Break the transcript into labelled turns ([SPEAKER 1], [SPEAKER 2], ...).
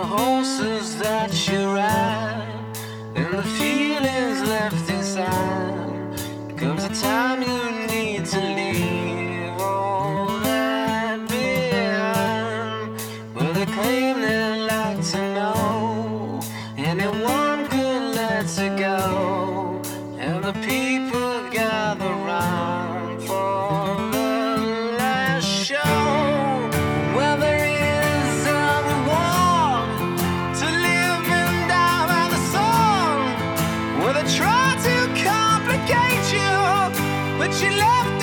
[SPEAKER 1] horses that you ride, and the feelings left inside. Comes a time you need to leave all that behind. Well, they claim they like to know anyone could let it go, and the people gather round for the last show. Well, there is a reward to live and die by the sun. Well, they try to complicate you, but you left